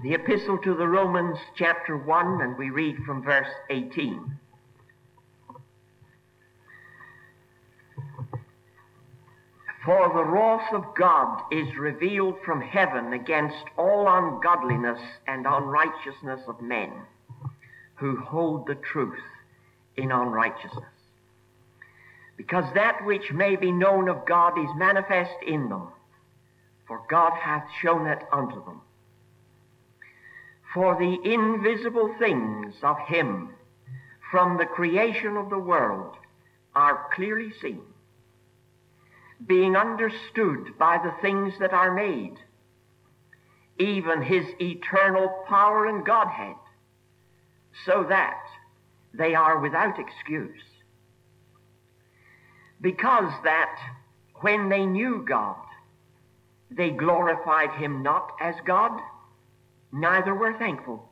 the Epistle to the Romans, chapter 1, and we read from verse 18. For the wrath of God is revealed from heaven against all ungodliness and unrighteousness of men, who hold the truth in unrighteousness. Because that which may be known of God is manifest in them, for God hath shown it unto them. For the invisible things of him from the creation of the world are clearly seen, being understood by the things that are made, even his eternal power and Godhead, so that they are without excuse. Because that when they knew God, they glorified him not as God, neither were thankful,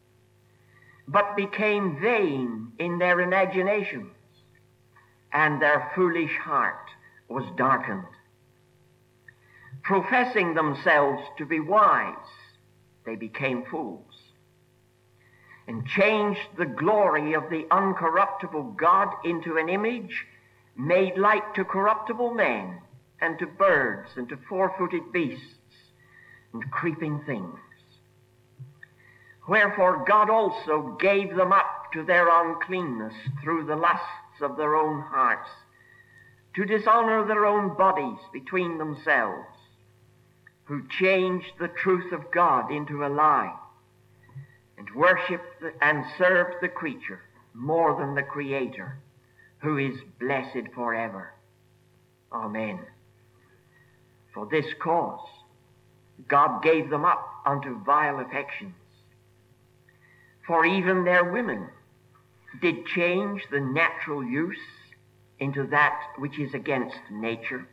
but became vain in their imaginations, and their foolish heart was darkened. Professing themselves to be wise, they became fools, and changed the glory of the uncorruptible God into an image made like to corruptible men, and to birds, and to four-footed beasts, and creeping things. Wherefore God also gave them up to their uncleanness through the lusts of their own hearts, to dishonor their own bodies between themselves, who changed the truth of God into a lie, and worshipped and served the creature more than the Creator, who is blessed forever. Amen. For this cause God gave them up unto vile affections. For even their women did change the natural use into that which is against nature.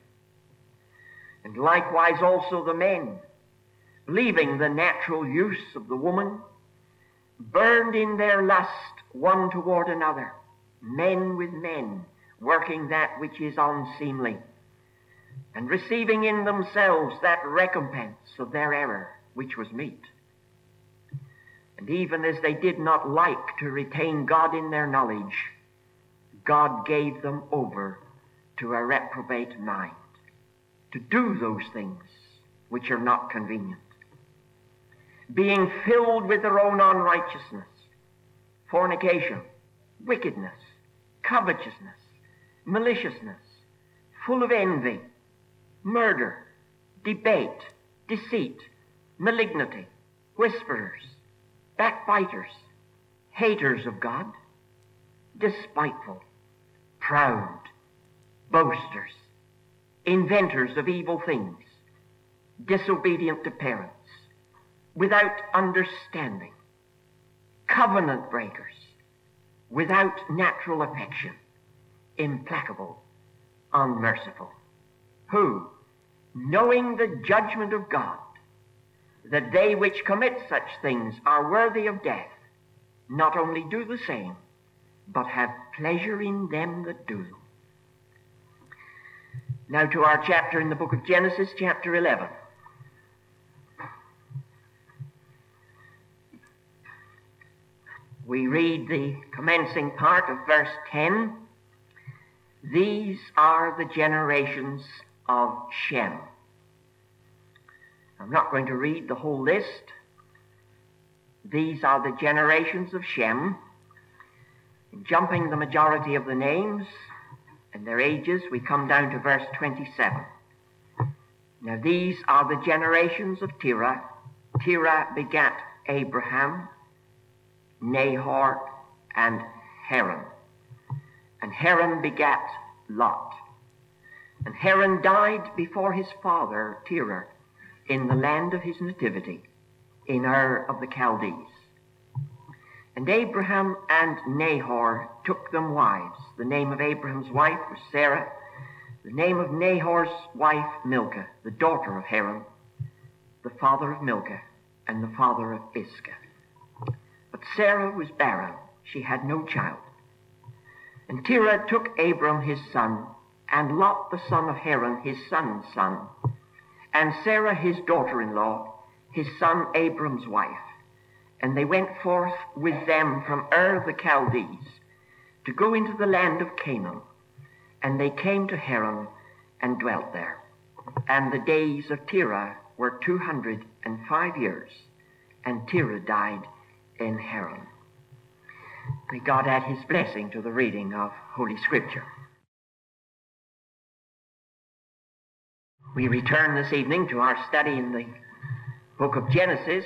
And likewise also the men, leaving the natural use of the woman, burned in their lust one toward another, men with men, working that which is unseemly, and receiving in themselves that recompense of their error which was meet. And even as they did not like to retain God in their knowledge, God gave them over to a reprobate mind, to do those things which are not convenient, being filled with their own unrighteousness, fornication, wickedness, covetousness, maliciousness, full of envy, murder, debate, deceit, malignity, whisperers, backbiters, haters of God, despiteful, proud, boasters, inventors of evil things, disobedient to parents, without understanding, covenant breakers, without natural affection, implacable, unmerciful, who, knowing the judgment of God, that they which commit such things are worthy of death, not only do the same, but have pleasure in them that do them. Now to our chapter in the book of Genesis, chapter 11. We read the commencing part of verse 10. These are the generations of Shem. I'm not going to read the whole list. These are the generations of Shem. Jumping the majority of the names and their ages, we come down to verse 27. Now these are the generations of Terah. Terah begat Abraham, Nahor, and Haran. And Haran begat Lot. And Haran died before his father Terah in the land of his nativity, in Ur of the Chaldees. And Abraham and Nahor took them wives. The name of Abraham's wife was Sarah. The name of Nahor's wife, Milcah, the daughter of Haran, the father of Milcah, and the father of Iscah. But Sarah was barren. She had no child. And Terah took Abram his son, and Lot the son of Haran his son's son, and Sarah his daughter-in-law, his son Abram's wife, And they went forth with them from Ur the Chaldees to go into the land of Canaan. And they came to Haran and dwelt there. And the days of Terah were 205 years, and Terah died in Haran. May God add his blessing to the reading of Holy Scripture. We return this evening to our study in the book of Genesis.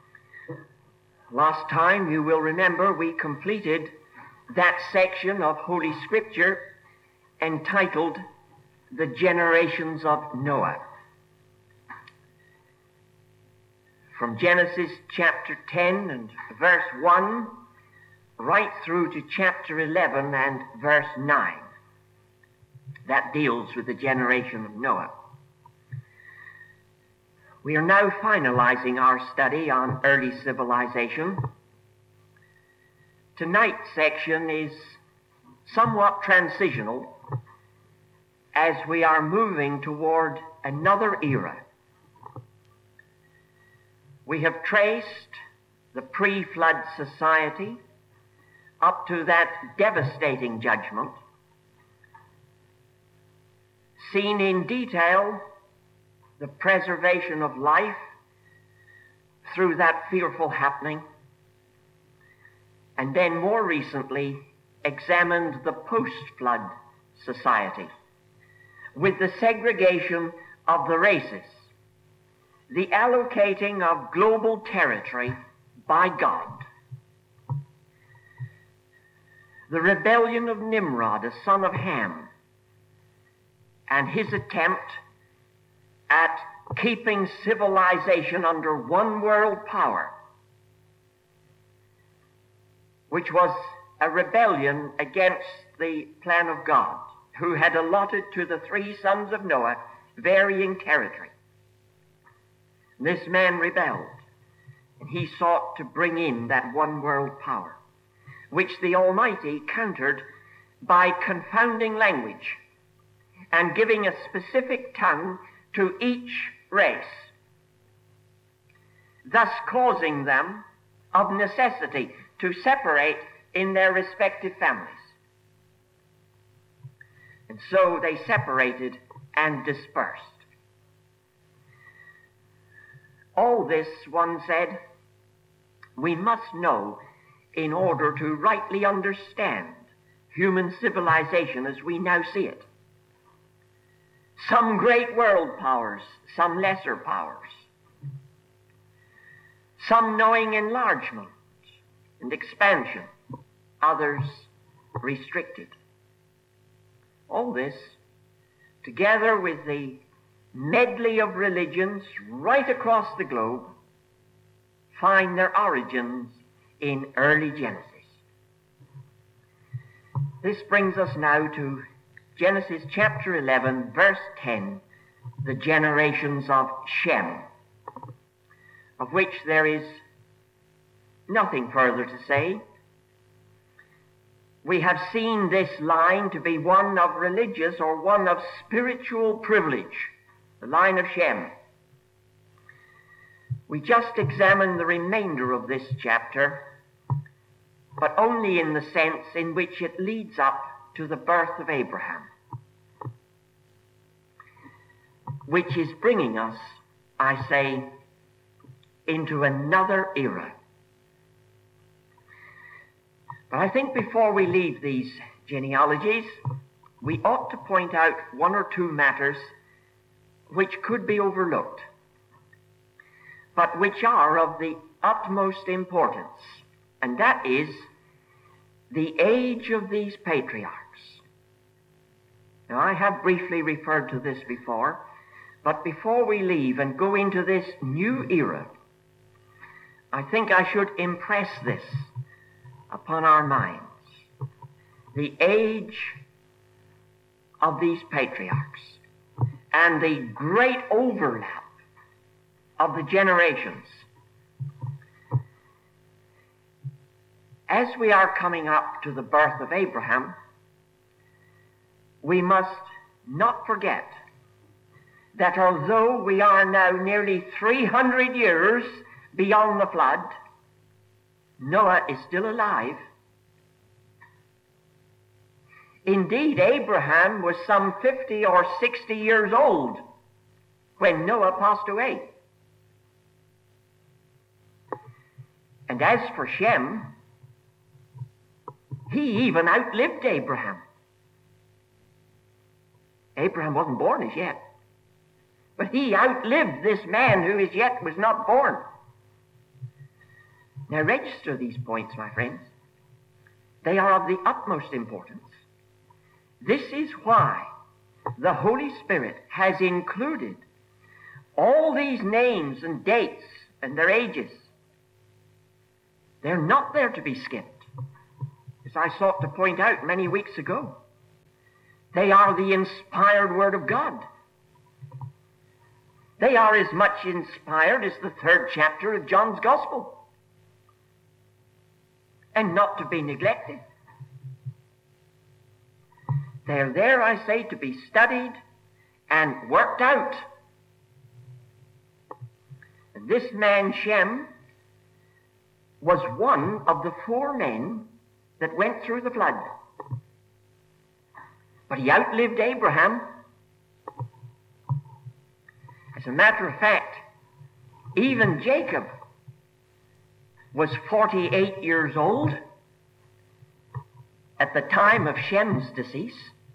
Last time, you will remember, we completed that section of Holy Scripture entitled The Generations of Noah. From Genesis chapter 10 and verse 1 right through to chapter 11 and verse 9. That deals with the generation of Noah. We are now finalizing our study on early civilization. Tonight's section is somewhat transitional as we are moving toward another era. We have traced the pre-flood society up to that devastating judgment, seen in detail the preservation of life through that fearful happening, and then more recently examined the post-flood society with the segregation of the races, the allocating of global territory by God, the rebellion of Nimrod, a son of Ham, and his attempt at keeping civilization under one world power, which was a rebellion against the plan of God, who had allotted to the three sons of Noah varying territory. This man rebelled, and he sought to bring in that one world power, which the Almighty countered by confounding language and giving a specific tongue to each race, thus causing them of necessity to separate in their respective families. And so they separated and dispersed. All this, one said, we must know in order to rightly understand human civilization as we now see it. Some great world powers, some lesser powers, some knowing enlargement and expansion, others restricted. All this, together with the medley of religions right across the globe, find their origins in early Genesis. This brings us now to Genesis chapter 11, verse 10, the generations of Shem, of which there is nothing further to say. We have seen this line to be one of religious or one of spiritual privilege, the line of Shem. We just examine the remainder of this chapter, but only in the sense in which it leads up to the birth of Abraham, which is bringing us, I say, into another era. But I think before we leave these genealogies, we ought to point out one or two matters which could be overlooked, but which are of the utmost importance, and that is the age of these patriarchs. Now, I have briefly referred to this before, but before we leave and go into this new era, I think I should impress this upon our minds. The age of these patriarchs and the great overlap of the generations. As we are coming up to the birth of Abraham, we must not forget that although we are now nearly 300 years beyond the flood, Noah is still alive. Indeed, Abraham was some 50 or 60 years old when Noah passed away. And as for Shem, he even outlived Abraham. Abraham wasn't born as yet, but he outlived this man who as yet was not born. Now register these points, my friends. They are of the utmost importance. This is why the Holy Spirit has included all these names and dates and their ages. They're not there to be skipped, as I sought to point out many weeks ago. They are the inspired Word of God. They are as much inspired as the 3rd chapter of John's Gospel, and not to be neglected. They're there, I say, to be studied and worked out. And this man Shem was one of the 4 men that went through the flood. But he outlived Abraham. As a matter of fact, even Jacob was 48 years old at the time of Shem's decease.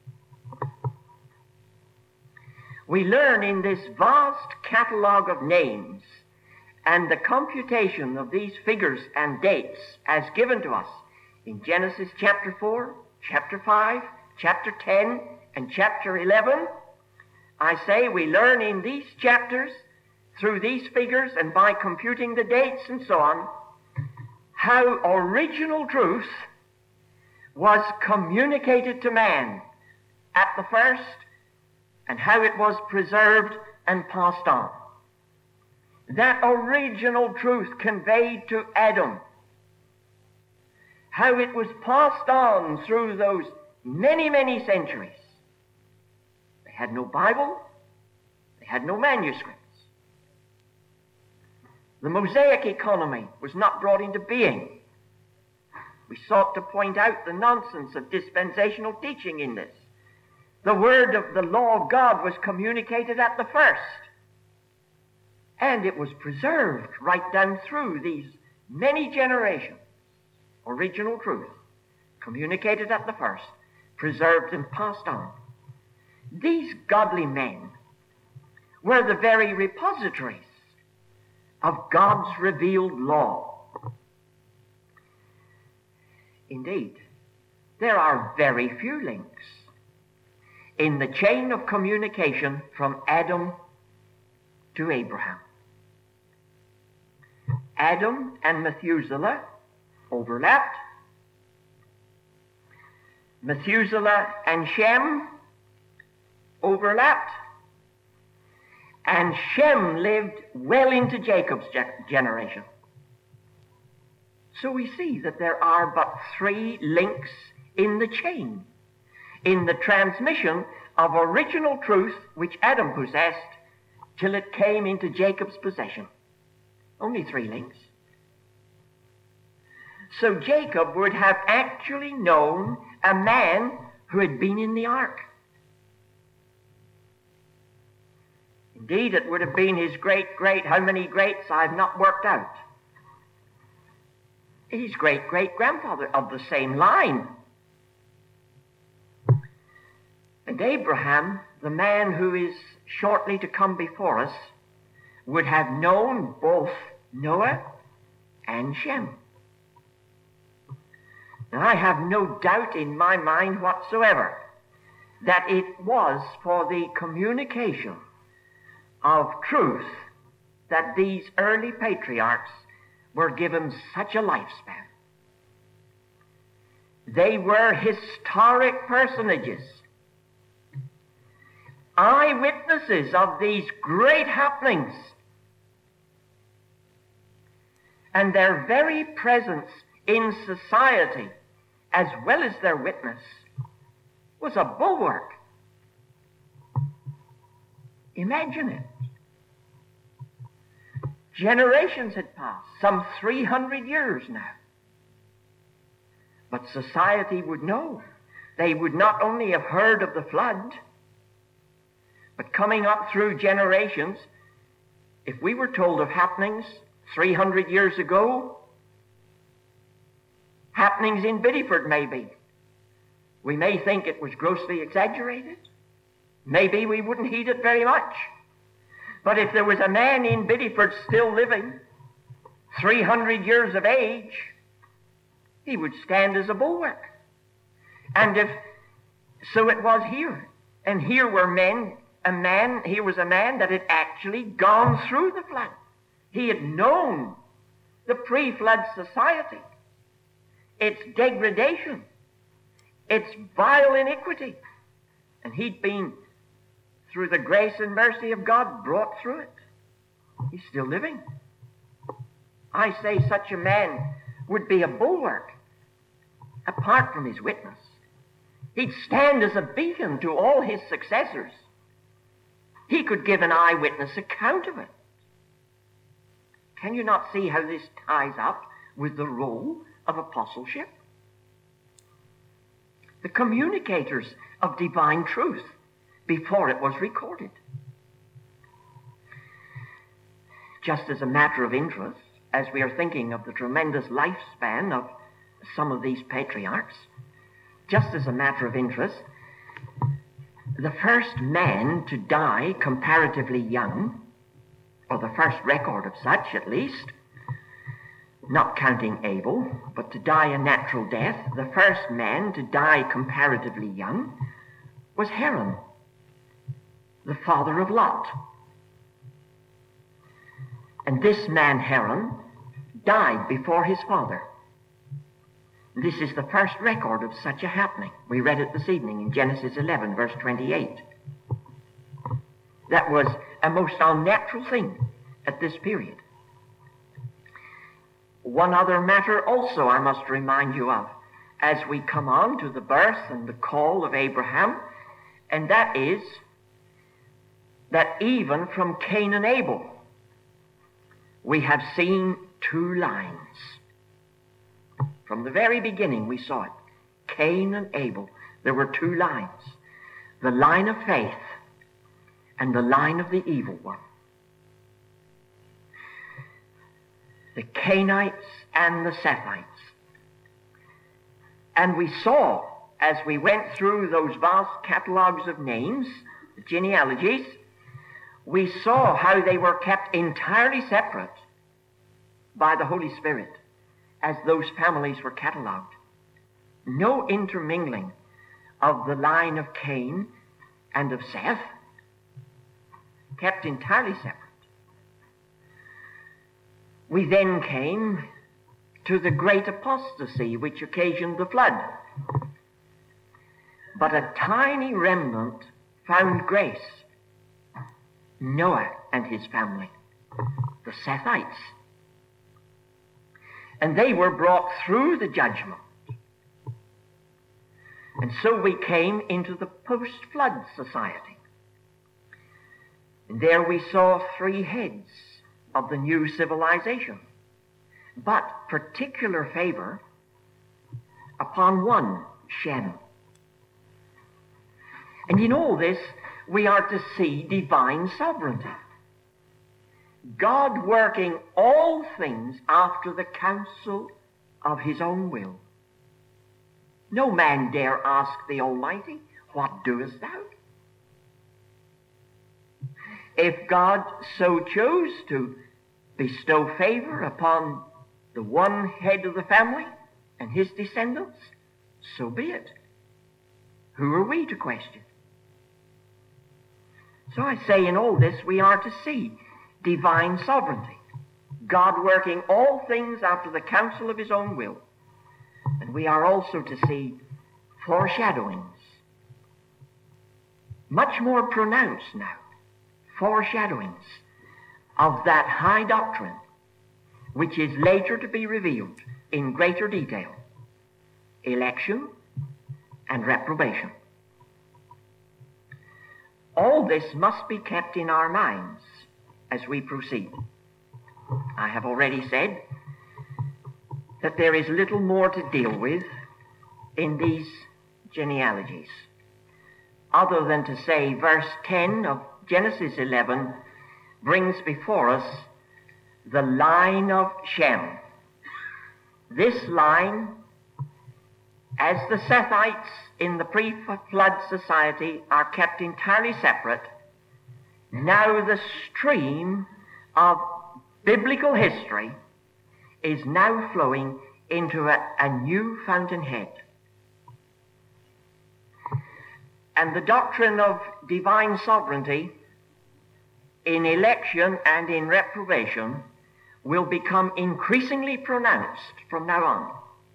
We learn in this vast catalogue of names and the computation of these figures and dates as given to us in Genesis chapter 4, chapter 5, chapter 10, and chapter 11, I say we learn in these chapters, through these figures and by computing the dates and so on, how original truth was communicated to man at the first, and how it was preserved and passed on. That original truth conveyed to Adam, how it was passed on through those many, many centuries. They had no Bible, they had no manuscripts. The Mosaic economy was not brought into being. We sought to point out the nonsense of dispensational teaching in this. The word of the law of God was communicated at the first, and it was preserved right down through these many generations. Original truth, communicated at the first, preserved and passed on. These godly men were the very repositories of God's revealed law. Indeed, there are very few links in the chain of communication from Adam to Abraham. Adam and Methuselah overlapped. Methuselah and Shem overlapped. And Shem lived well into Jacob's generation. So we see that there are but 3 links in the chain, in the transmission of original truth which Adam possessed till it came into Jacob's possession. Only 3 links. So Jacob would have actually known a man who had been in the ark. Indeed, it would have been his great-great, how many greats I've not worked out. His great-great-grandfather of the same line. And Abraham, the man who is shortly to come before us, would have known both Noah and Shem. And I have no doubt in my mind whatsoever that it was for the communication of truth that these early patriarchs were given such a lifespan. They were historic personages, eyewitnesses of these great happenings, and their very presence in society, as well as their witness, was a bulwark. Imagine it. Generations had passed, some 300 years now, But society would know. They would not only have heard of the flood, but coming up through generations, if we were told of happenings 300 years ago, happenings in Bideford maybe, we may think it was grossly exaggerated. Maybe we wouldn't heed it very much. But if there was a man in Bideford still living, 300 years of age, he would stand as a bulwark. And if so it was here. And here were here was a man that had actually gone through the flood. He had known the pre-flood society, its degradation, its vile iniquity. And he'd been, through the grace and mercy of God, brought through it. He's still living. I say such a man would be a bulwark apart from his witness. He'd stand as a beacon to all his successors. He could give an eyewitness account of it. Can you not see how this ties up with the role of apostleship? The communicators of divine truth before it was recorded. Just as a matter of interest, as we are thinking of the tremendous lifespan of some of these patriarchs, just as a matter of interest, the first man to die comparatively young, or the first record of such at least, not counting Abel, but to die a natural death, the first man to die comparatively young was Haran, the father of Lot. And this man, Haran, died before his father. This is the first record of such a happening. We read it this evening in Genesis 11, verse 28. That was a most unnatural thing at this period. One other matter also I must remind you of as we come on to the birth and the call of Abraham, and that is that even from Cain and Abel, we have seen two lines. From the very beginning we saw it. Cain and Abel, there were two lines. The line of faith and the line of the evil one. The Cainites and the Sethites. And we saw, as we went through those vast catalogues of names, the genealogies, we saw how they were kept entirely separate by the Holy Spirit as those families were catalogued. No intermingling of the line of Cain and of Seth, kept entirely separate. We then came to the great apostasy which occasioned the flood. But a tiny remnant found grace. Noah and his family, the Sethites. And they were brought through the judgment. And so we came into the post-flood society. And there we saw three heads of the new civilization, but particular favor upon one, Shem. And in all this, we are to see divine sovereignty. God working all things after the counsel of his own will. No man dare ask the Almighty, what doest thou? If God so chose to bestow favor upon the one head of the family and his descendants, so be it. Who are we to question? So I say in all this we are to see divine sovereignty, God working all things after the counsel of his own will. And we are also to see foreshadowings, much more pronounced now, foreshadowings of that high doctrine which is later to be revealed in greater detail, election and reprobation. All this must be kept in our minds as we proceed. I have already said that there is little more to deal with in these genealogies, other than to say verse 10 of Genesis 11 brings before us the line of Shem. This line, as the Sethites in the pre-flood society are kept entirely separate, now the stream of biblical history is now flowing into a new fountainhead. And the doctrine of divine sovereignty in election and in reprobation will become increasingly pronounced from now on.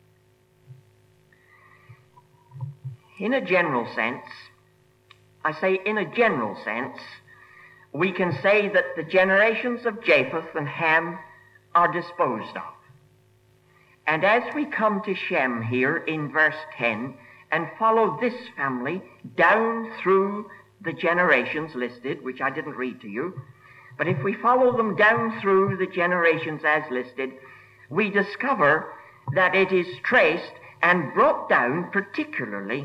In a general sense, I say in a general sense, we can say that the generations of Japheth and Ham are disposed of. And as we come to Shem here in verse 10 and follow this family down through the generations listed, which I didn't read to you, but if we follow them down through the generations as listed, we discover that it is traced and brought down particularly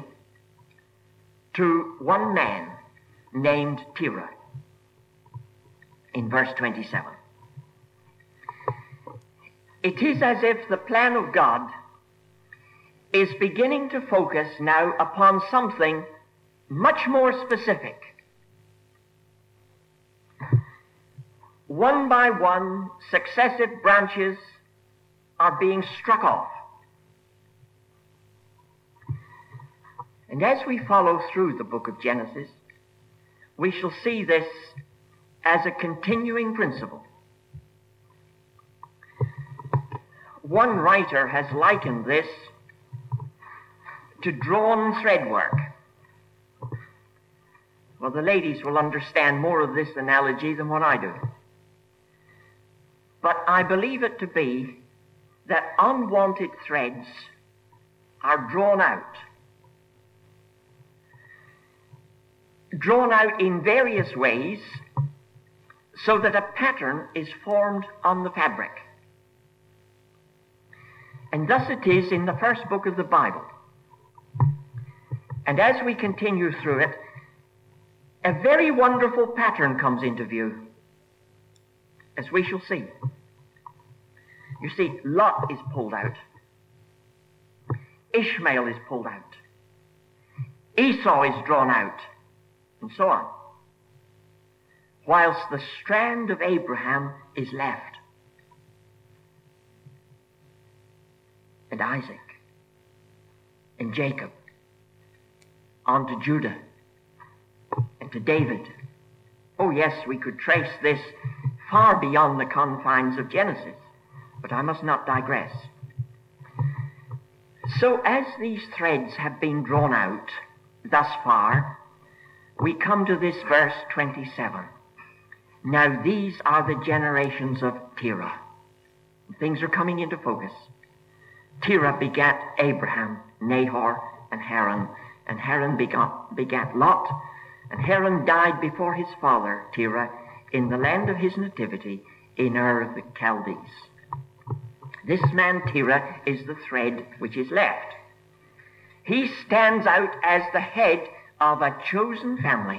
to one man named Terah in verse 27. It is as if the plan of God is beginning to focus now upon something much more specific. One by one, successive branches are being struck off. And as we follow through the book of Genesis, we shall see this as a continuing principle. One writer has likened this to drawn thread work. Well, the ladies will understand more of this analogy than what I do. But I believe it to be that unwanted threads are drawn out in various ways so that a pattern is formed on the fabric. And thus it is in the first book of the Bible. And as we continue through it, a very wonderful pattern comes into view, as we shall see. You see, Lot is pulled out. Ishmael is pulled out. Esau is drawn out, and so on. Whilst the strand of Abraham is left. And Isaac, and Jacob, on to Judah, and to David. Oh yes, we could trace this far beyond the confines of Genesis, but I must not digress. So as these threads have been drawn out thus far, we come to this verse 27. Now these are the generations of Terah. Things are coming into focus. Terah begat Abraham, Nahor, and Haran, and Haran begat Lot, and Haran died before his father Terah in the land of his nativity in Ur of the Chaldees. This man Terah is the thread which is left. He stands out as the head of a chosen family.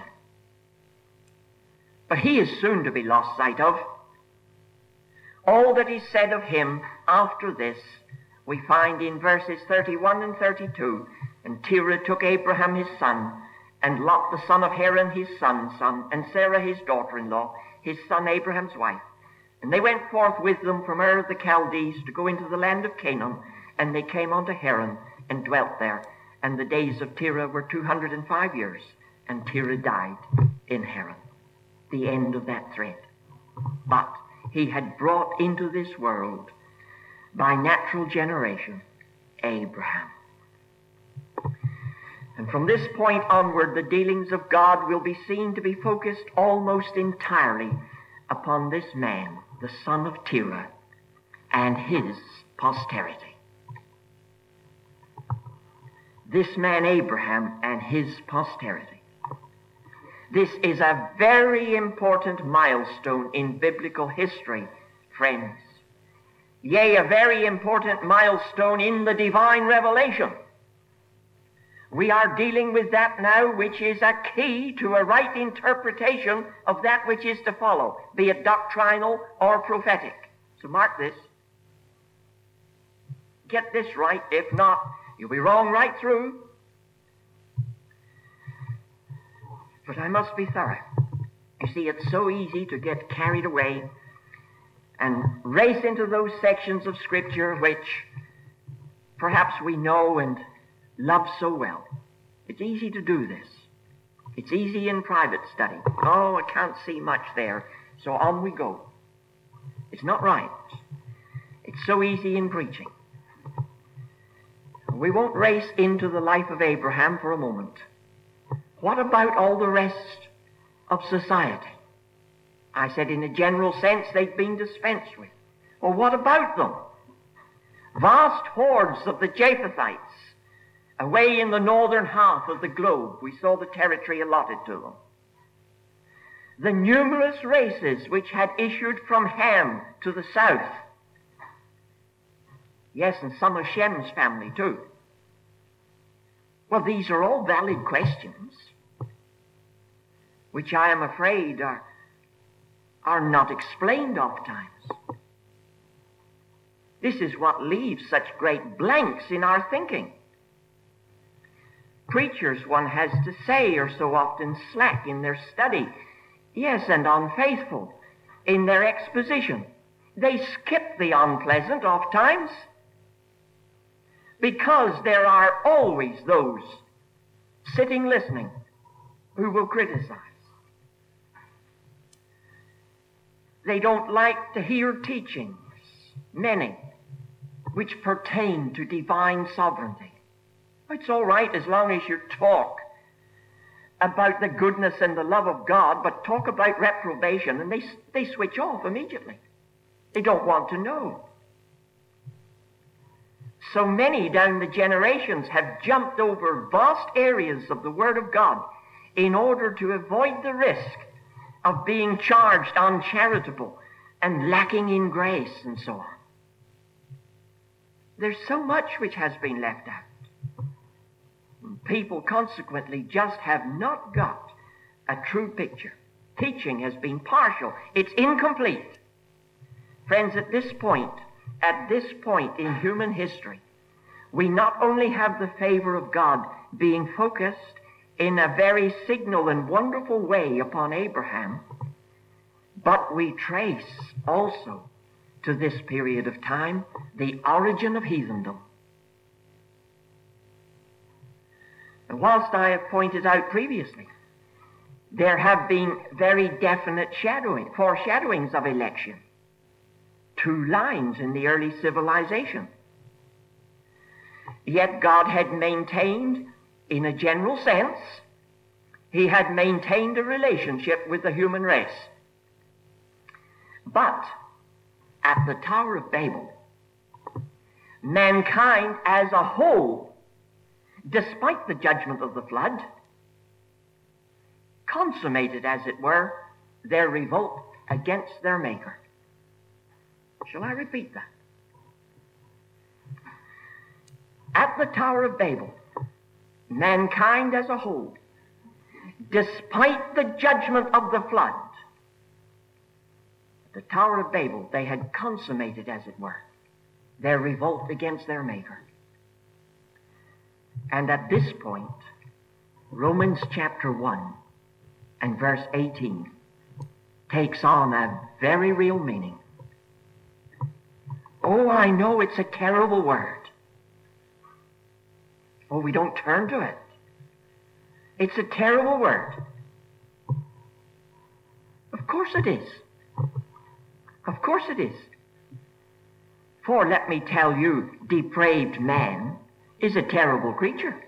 But he is soon to be lost sight of. All that is said of him after this we find in verses 31 and 32. And Terah took Abraham his son, and Lot the son of Haran his son's son, and Sarah his daughter-in-law, his son Abraham's wife. And they went forth with them from Ur of the Chaldees to go into the land of Canaan, and they came unto Haran and dwelt there. And the days of Terah were 205 years, and Terah died in Haran. The end of that thread. But he had brought into this world, by natural generation, Abraham. And from this point onward, the dealings of God will be seen to be focused almost entirely upon this man, the son of Terah, and his posterity. This man Abraham and his posterity. This is a very important milestone in biblical history, friends. Yea, a very important milestone in the divine revelation. We are dealing with that now, which is a key to a right interpretation of that which is to follow, be it doctrinal or prophetic. So mark this. Get this right. If not, you'll be wrong right through. But I must be thorough. You see, it's so easy to get carried away and race into those sections of Scripture which perhaps we know and love so well. It's easy to do this. It's easy in private study. Oh, I can't see much there, so on we go. It's not right. It's so easy in preaching. We won't race into the life of Abraham for a moment. What about all the rest of society? I said in a general sense they've been dispensed with. Well, what about them? Vast hordes of the Japhethites away in the northern half of the globe. We saw the territory allotted to them. The numerous races which had issued from Ham to the south. Yes, and some of Shem's family too. Well, these are all valid questions, which I am afraid are not explained oftentimes. This is what leaves such great blanks in our thinking. Preachers, one has to say, are so often slack in their study, yes, and unfaithful in their exposition. They skip the unpleasant oftentimes, because there are always those sitting listening who will criticize. They don't like to hear teachings, many, which pertain to divine sovereignty. It's all right as long as you talk about the goodness and the love of God, but talk about reprobation, and they switch off immediately. They don't want to know. So many down the generations have jumped over vast areas of the Word of God in order to avoid the risk of being charged uncharitable and lacking in grace and so on. There's so much which has been left out. People consequently just have not got a true picture. Teaching has been partial. It's incomplete. Friends, at this point in human history, we not only have the favor of God being focused in a very signal and wonderful way upon Abraham, but we trace also to this period of time the origin of heathendom. And whilst I have pointed out previously, there have been very definite foreshadowings of election. 2 lines in the early civilization. Yet God had maintained, in a general sense, he had maintained a relationship with the human race. But at the Tower of Babel, mankind as a whole, despite the judgment of the flood, consummated, as it were, their revolt against their Maker. Shall I repeat that? At the Tower of Babel, mankind as a whole, despite the judgment of the flood, at the Tower of Babel, they had consummated, as it were, their revolt against their Maker. And at this point, Romans chapter 1 and verse 18 takes on a very real meaning. Oh, I know it's a terrible word. Oh, we don't turn to it. It's a terrible word. Of course it is. Of course it is. For let me tell you, depraved man is a terrible creature.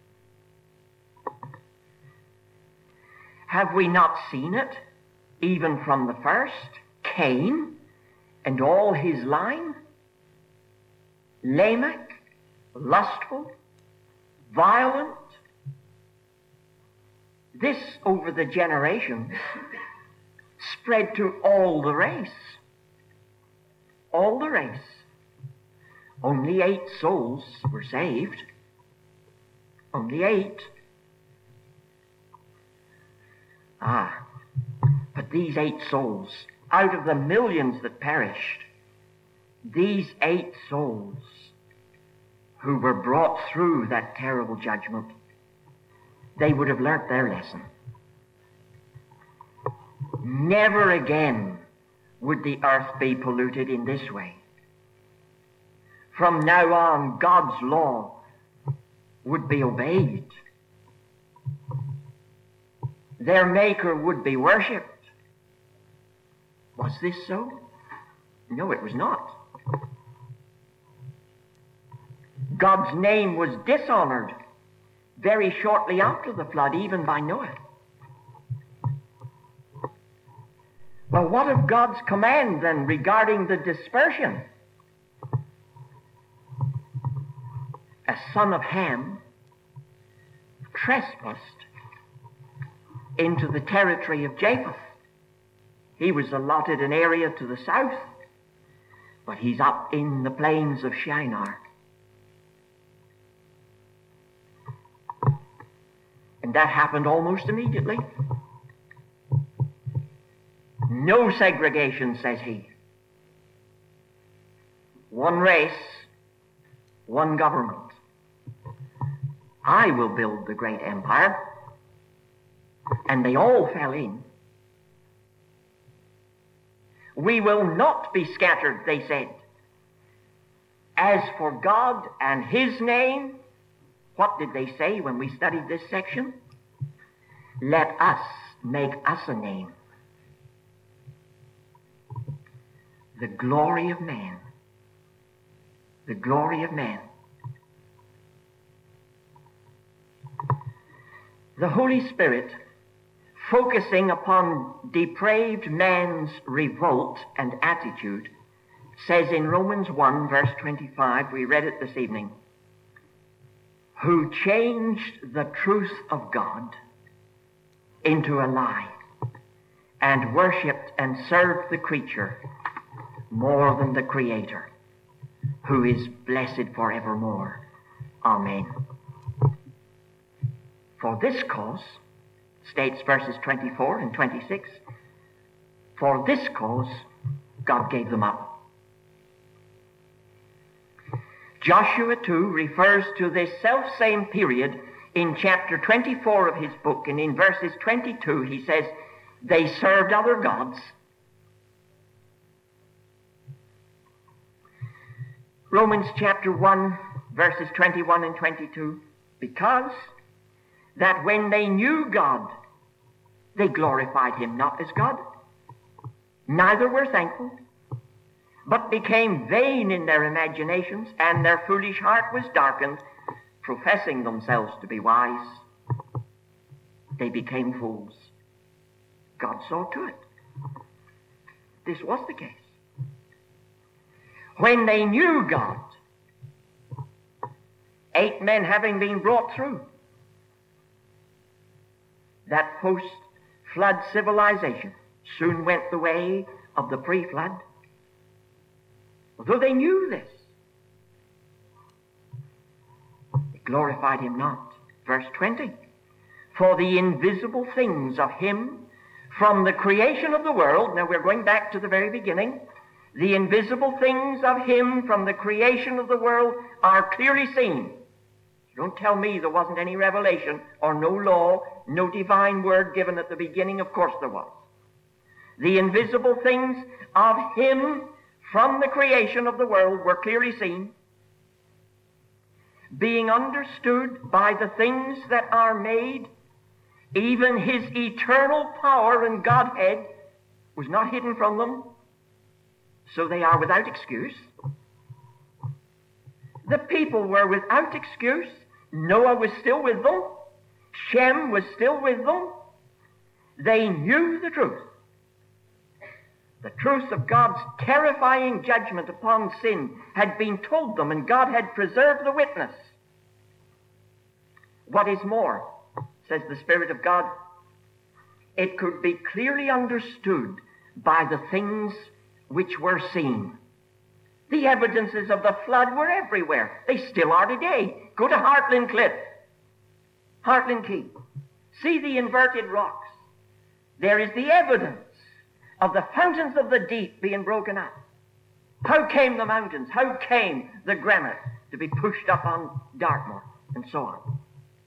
Have we not seen it, even from the first, Cain and all his line? Lamech, lustful, violent. This, over the generations, spread to all the race. All the race. Only 8 souls were saved. Only 8. But these 8 souls, out of the millions that perished, these 8 souls who were brought through that terrible judgment, they would have learnt their lesson. Never again would the earth be polluted in this way. From now on, God's law would be obeyed. Their Maker would be worshipped. Was this so? No, it was not. God's name was dishonored very shortly after the flood, even by Noah. Well, what of God's command then regarding the dispersion? A son of Ham trespassed into the territory of Japheth. He was allotted an area to the south, but he's up in the plains of Shinar. And that happened almost immediately. No segregation, says he. One race, one government. I will build the great empire. And they all fell in. We will not be scattered, they said. As for God and His name, what did they say when we studied this section? Let us make us a name. The glory of man. The glory of man. The Holy Spirit, focusing upon depraved man's revolt and attitude, says in Romans 1, verse 25, we read it this evening, who changed the truth of God into a lie, and worshipped and served the creature more than the Creator, who is blessed forevermore. Amen. For this cause, states verses 24 and 26, for this cause God gave them up. Joshua 2 refers to this self-same period in chapter 24 of his book, and in verses 22 he says, they served other gods. Romans chapter 1, verses 21 and 22, because that when they knew God, they glorified Him not as God, neither were thankful, but became vain in their imaginations, and their foolish heart was darkened, professing themselves to be wise. They became fools. God saw to it. This was the case. When they knew God, 8 men having been brought through that post-flood civilization, soon went the way of the pre-flood. Although they knew this, they glorified Him not. Verse 20, for the invisible things of Him from the creation of the world, now we're going back to the very beginning, the invisible things of Him from the creation of the world are clearly seen. Don't tell me there wasn't any revelation or no law, no divine word given at the beginning. Of course there was. The invisible things of Him from the creation of the world were clearly seen, being understood by the things that are made. Even His eternal power and Godhead was not hidden from them, so they are without excuse. The people were without excuse. Noah was still with them. Shem was still with them. They knew the truth. The truth of God's terrifying judgment upon sin had been told them, and God had preserved the witness. What is more, says the Spirit of God, it could be clearly understood by the things which were seen. The evidences of the flood were everywhere. They still are today. Go to Hartland Cliff. Hartland Quay. See the inverted rocks. There is the evidence of the fountains of the deep being broken up. How came the mountains? How came the granite to be pushed up on Dartmoor? And so on.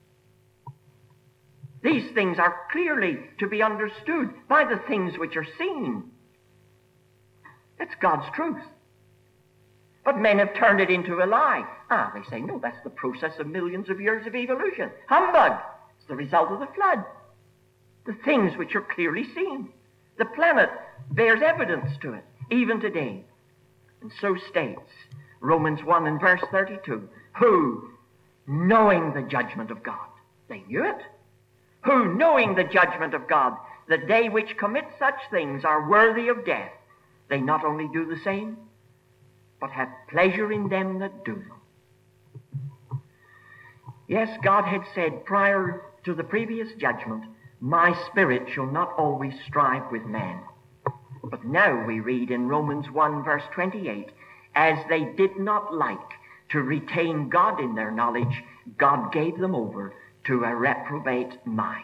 These things are clearly to be understood by the things which are seen. That's God's truth. But men have turned it into a lie. They say, no, that's the process of millions of years of evolution. Humbug! It's the result of the flood. The things which are clearly seen. The planet bears evidence to it, even today. And so states Romans 1 and verse 32, who, knowing the judgment of God, they knew it, who, knowing the judgment of God, that they which commit such things are worthy of death, they not only do the same, but have pleasure in them that do them. Yes, God had said prior to the previous judgment, my spirit shall not always strive with man. But now we read in Romans 1 verse 28, as they did not like to retain God in their knowledge, God gave them over to a reprobate mind.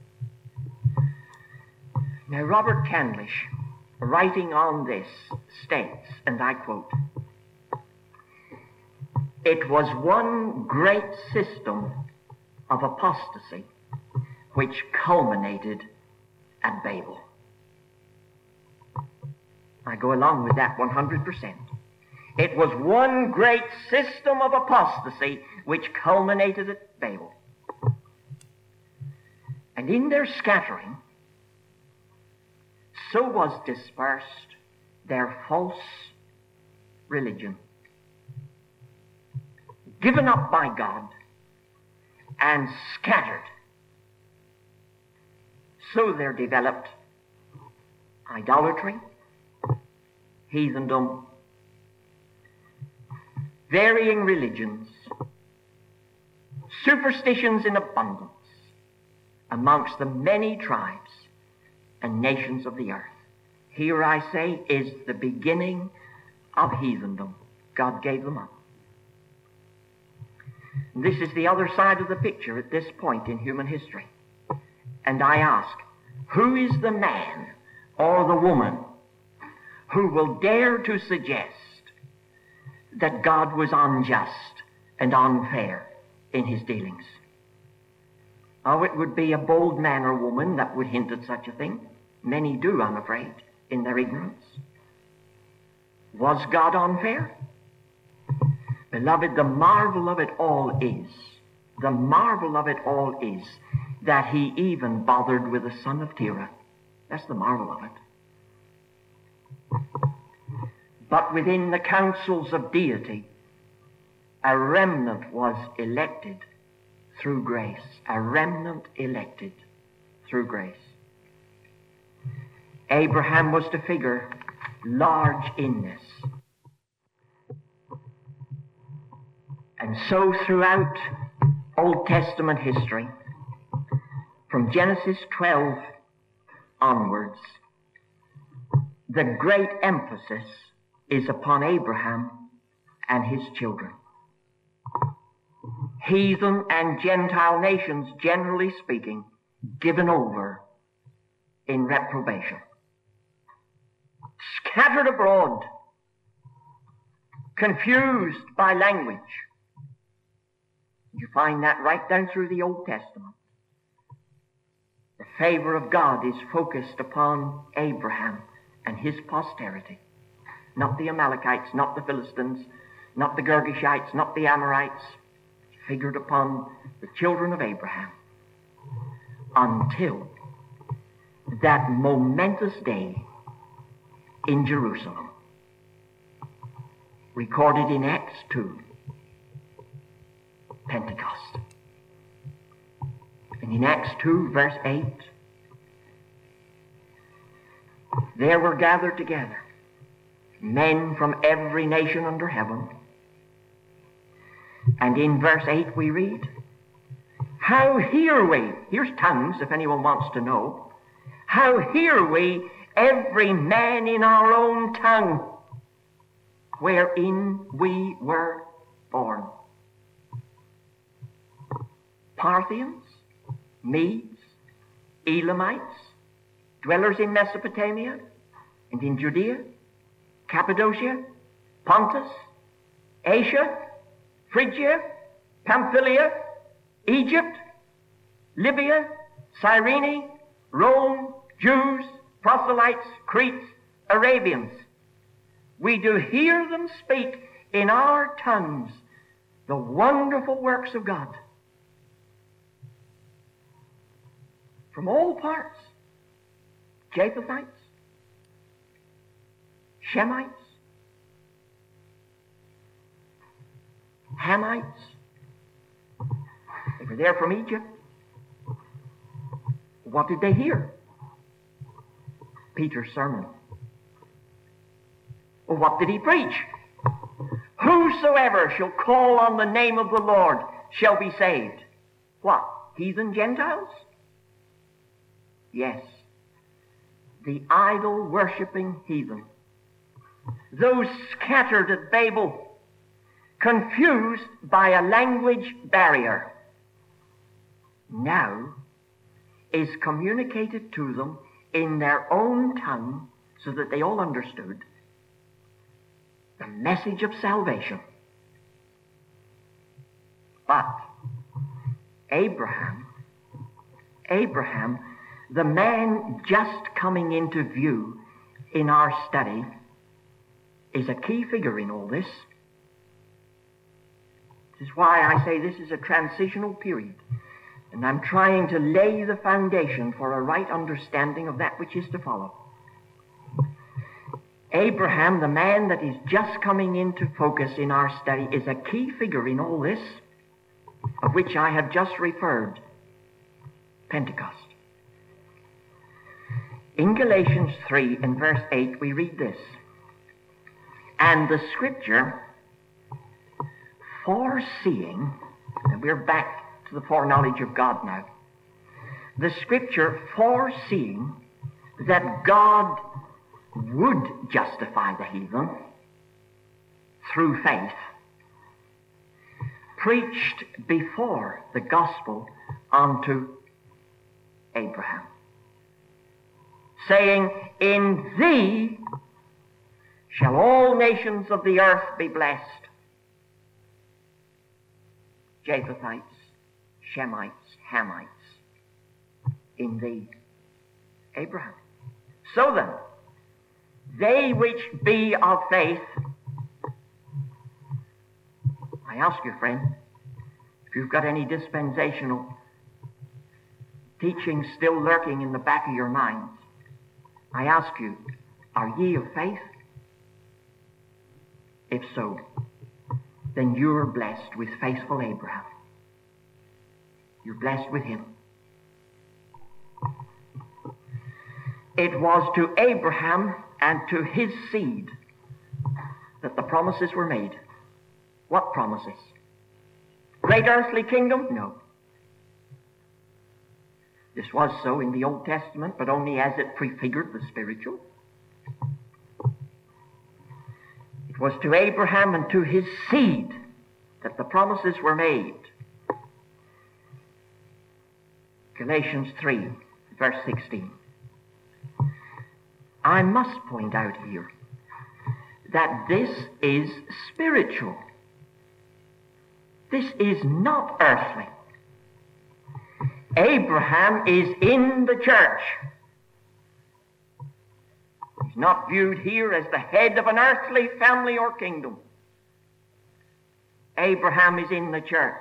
Now Robert Candlish, writing on this, states, and I quote, it was one great system of apostasy which culminated at Babel. I go along with that 100%. It was one great system of apostasy which culminated at Babel. And in their scattering, so was dispersed their false religion, given up by God and scattered. So there developed idolatry, heathendom, varying religions, superstitions in abundance amongst the many tribes and nations of the earth. Here, I say, is the beginning of heathendom. God gave them up. And this is the other side of the picture at this point in human history. And I ask, who is the man or the woman who will dare to suggest that God was unjust and unfair in his dealings? Oh, it would be a bold man or woman that would hint at such a thing. Many do, I'm afraid, in their ignorance. Was God unfair? Beloved, the marvel of it all is, that he even bothered with the son of Terah. That's the marvel of it. But within the councils of deity, a remnant was elected through grace. A remnant elected through grace. Abraham was to figure large in this. And so throughout Old Testament history, from Genesis 12 onwards, the great emphasis is upon Abraham and his children. Heathen and Gentile nations, generally speaking, given over in reprobation. Scattered abroad, confused by language. You find that right down through the Old Testament. The favor of God is focused upon Abraham and his posterity. Not the Amalekites, not the Philistines, not the Girgashites, not the Amorites. Figured upon the children of Abraham. Until that momentous day in Jerusalem, recorded in Acts 2, Pentecost. And in Acts 2, verse 8, there were gathered together men from every nation under heaven. And in verse 8 we read, how hear we, here's tongues if anyone wants to know, how hear we every man in our own tongue, wherein we were born. Parthians, Medes, Elamites, dwellers in Mesopotamia and in Judea, Cappadocia, Pontus, Asia, Phrygia, Pamphylia, Egypt, Libya, Cyrene, Rome, Jews, proselytes, Cretes, Arabians. We do hear them speak in our tongues the wonderful works of God. From all parts, Japhethites, Shemites, Hamites, they were there from Egypt. What did they hear? Peter's sermon. Well, what did he preach? Whosoever shall call on the name of the Lord shall be saved. What? Heathen Gentiles? Yes. The idol-worshipping heathen. Those scattered at Babel, confused by a language barrier, now is communicated to them in their own tongue so that they all understood the message of salvation. But Abraham, the man just coming into view in our study, is a key figure in all this. This is why I say this is a transitional period, and I'm trying to lay the foundation for a right understanding of that which is to follow. Abraham, the man that is just coming into focus in our study, is a key figure in all this, of which I have just referred. Pentecost. In Galatians 3 and verse 8 we read this: and the Scripture, foreseeing, and we're back to the foreknowledge of God now, the Scripture foreseeing that God would justify the heathen through faith, preached before the gospel unto Abraham, saying, in thee shall all nations of the earth be blessed. Japhethites, Shemites, Hamites, in thee, Abraham. So then, they which be of faith, I ask you, friend, if you've got any dispensational teaching still lurking in the back of your minds, I ask you, are ye of faith? If so, then you're blessed with faithful Abraham. You're blessed with him. It was to Abraham and to his seed that the promises were made. What promises? Great earthly kingdom? No. This was so in the Old Testament, but only as it prefigured the spiritual. It was to Abraham and to his seed that the promises were made. Galatians 3, verse 16. I must point out here that this is spiritual. This is not earthly. Abraham is in the church. He's not viewed here as the head of an earthly family or kingdom. Abraham is in the church.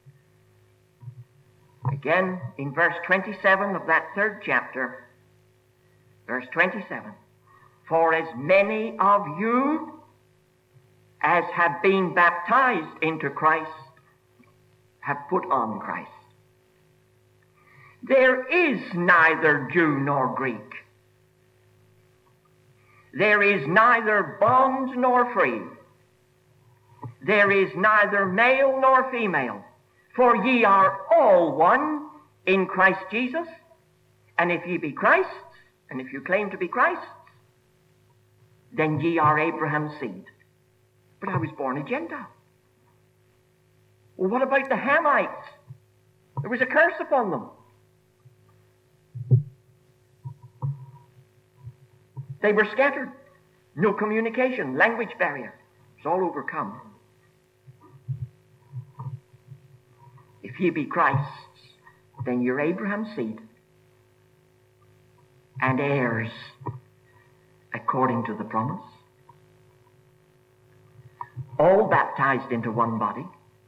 Again, in verse 27 of that 3rd chapter, verse 27, for as many of you as have been baptized into Christ have put on Christ. There is neither Jew nor Greek. There is neither bond nor free. There is neither male nor female. For ye are all one in Christ Jesus. And if ye be Christ's, and if you claim to be Christ's, then ye are Abraham's seed. But I was born a Gentile. Well, what about the Hamites? There was a curse upon them. They were scattered. No communication, language barrier. It's all overcome. If ye be Christ's, then you're Abraham's seed and heirs according to the promise. All baptized into one body.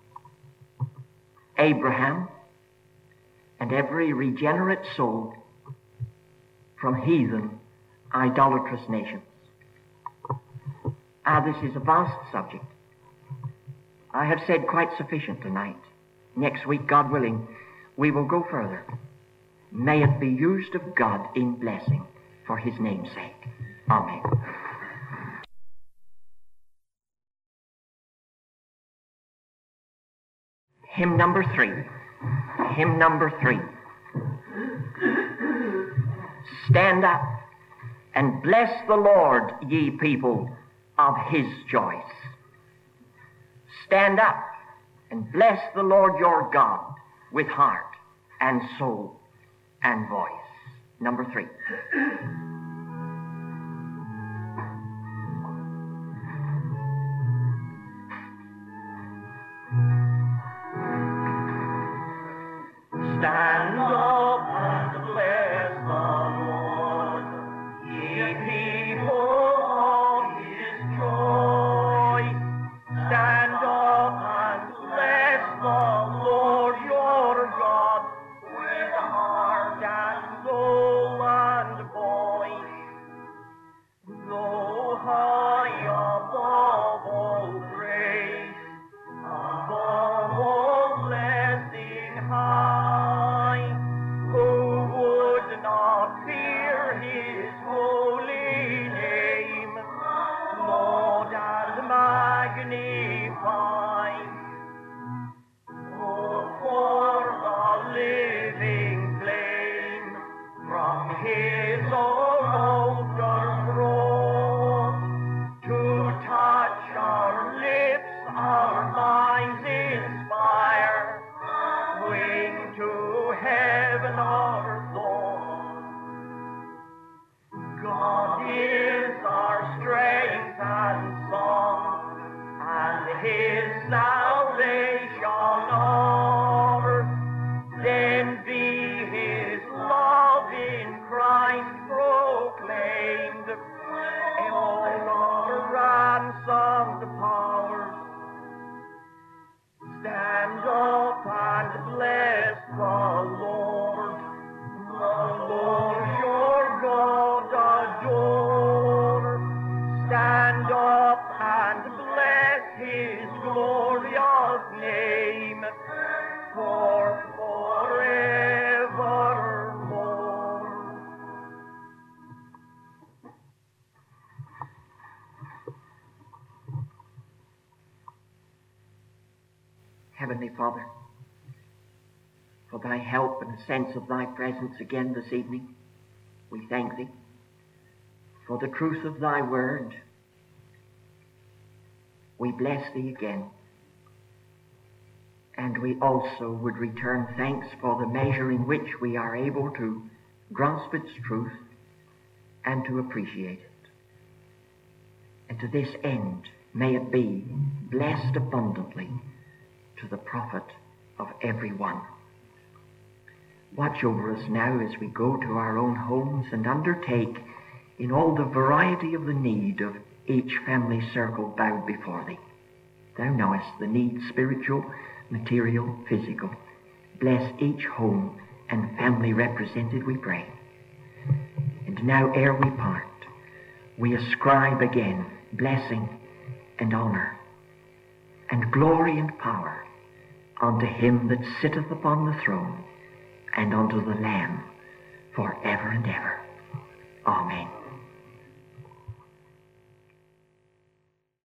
Abraham and every regenerate soul from heathen, idolatrous nations. This is a vast subject. I have said quite sufficient tonight. Next week, God willing, we will go further. May it be used of God in blessing for his name's sake. Amen. Hymn number 3. Hymn number 3. Stand up and bless the Lord, ye people of his choice. Stand up and bless the Lord your God with heart and soul and voice. Number 3. Stand up and bless the Lord, ye people of his choice. Stand up and bless the Lord your God with heart and soul and voice. Though high above all grace, above all blessing high, who would not fear his holy name, laud and magnify? Oh, for the living flame from his own altar brought, to touch our lips, our minds inspire, wing to heaven our thought. God is our strength and song, and his salvation our. Then be his love in Christ proclaimed, in all our ransomed powers. Stand up and bless the Lord your God adore. Stand up and bless his glorious name for forevermore. Heavenly Father, for thy help and a sense of thy presence again this evening, we thank thee. For the truth of thy word, we bless thee again. And we also would return thanks for the measure in which we are able to grasp its truth and to appreciate it. And to this end, may it be blessed abundantly to the profit of every one. Watch over us now as we go to our own homes and undertake in all the variety of the need of each family circle bowed before thee. Thou knowest the needs, spiritual, material, physical. Bless each home and family represented, we pray. And now, ere we part, we ascribe again blessing and honor and glory and power unto him that sitteth upon the throne and unto the Lamb for ever and ever. Amen.